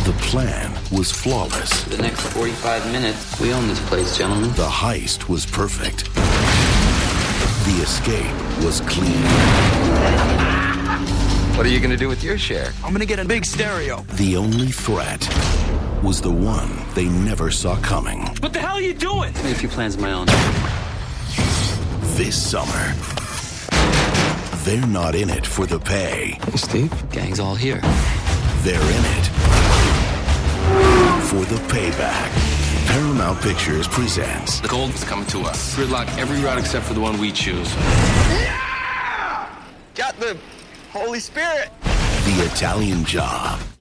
The plan was flawless. The next 45 minutes, we own this place, gentlemen. The heist was perfect. The escape was clean. What are you going to do with your share? I'm going to get a big stereo. The only threat was the one they never saw coming. What the hell are you doing? I made a few plans of my own. This summer, they're not in it for the pay. Hey, Steve? Gang's all here. They're in it for the payback. Paramount Pictures presents The gold is coming to us. Gridlock every route except for the one we choose. Got the Holy Spirit. The Italian Job.